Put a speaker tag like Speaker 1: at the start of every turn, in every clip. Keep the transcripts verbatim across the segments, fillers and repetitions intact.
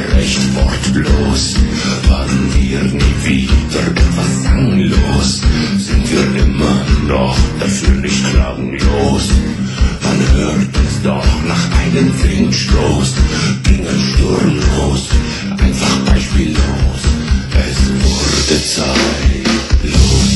Speaker 1: recht wortlos. Waren wir nie wieder etwas sanglos, sind wir immer noch dafür nicht klanglos. Man hört uns doch nach einem Windstoß, ging ein Sturm los, einfach beispiellos. Es wurde zeitlos.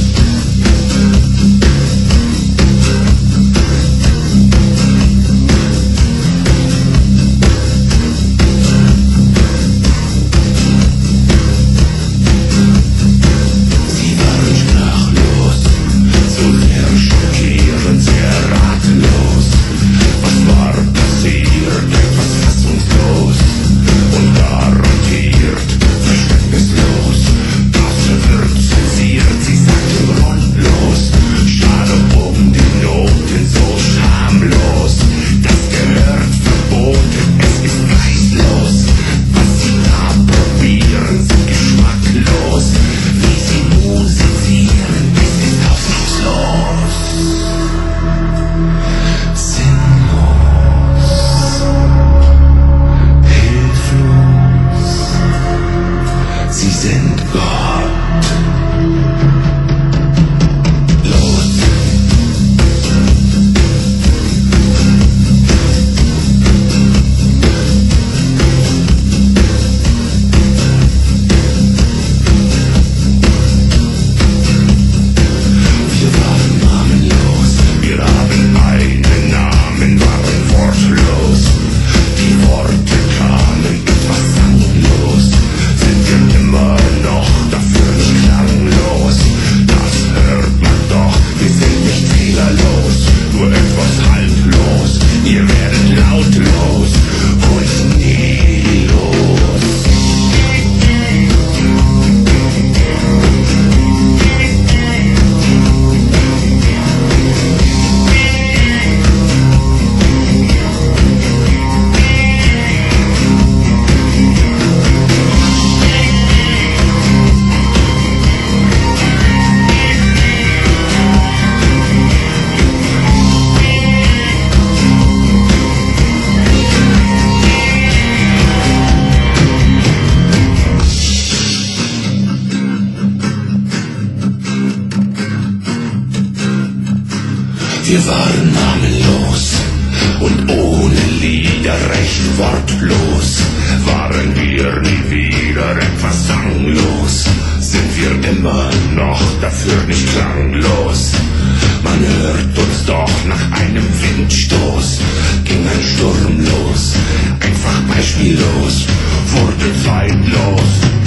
Speaker 1: Wir waren namenlos und ohne Lieder recht wortlos. Waren wir nie wieder etwas sanglos, sind wir immer noch dafür nicht klanglos. Man hört uns doch nach einem Windstoß, ging ein Sturm los, einfach beispiellos, wurde zeitlos.